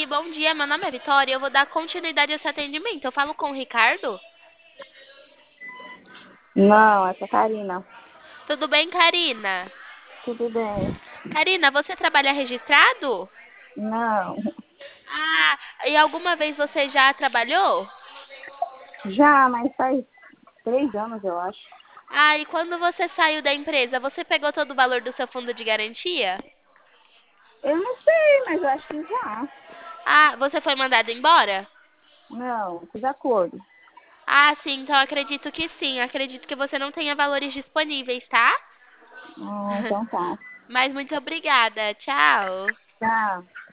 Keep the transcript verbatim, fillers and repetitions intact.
bom dia. Meu nome é Vitória e eu vou dar continuidade a esse atendimento. Eu falo com o Ricardo? Não, essa é a Karina. Tudo bem, Karina? Tudo bem. Karina, você trabalha registrado? Não. Ah, e alguma vez você já trabalhou? Já, mas faz três anos, eu acho. Ah, e quando você saiu da empresa, você pegou todo o valor do seu fundo de garantia? Eu não sei, mas eu acho que já. Ah, você foi mandado embora? Não, fiz acordo. Ah, sim, então acredito que sim. Acredito que você não tenha valores disponíveis, tá? Ah, então tá. Mas muito obrigada. Tchau. Tá.